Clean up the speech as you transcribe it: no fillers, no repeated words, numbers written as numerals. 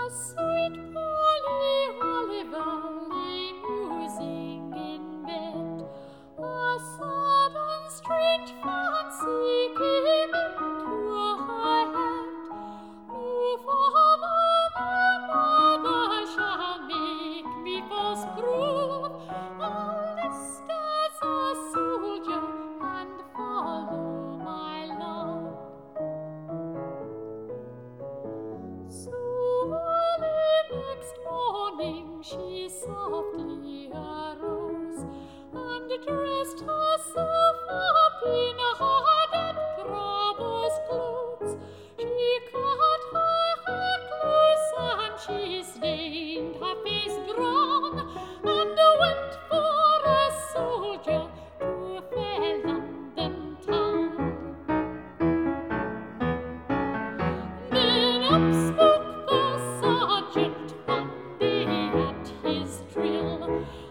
Sweet Polly Oliver lay musing in bed. A sudden strange fancy came into her head. No father, no mother shall make me false prove. I'll list as a soldier and follow my love. So early next morning she softly arose and dressed herself up in her dead brother's clothes. She cut her hair close and she stained her face brown and went for a soldier to fair London town. Then up spoke the sergeant one day at his drill.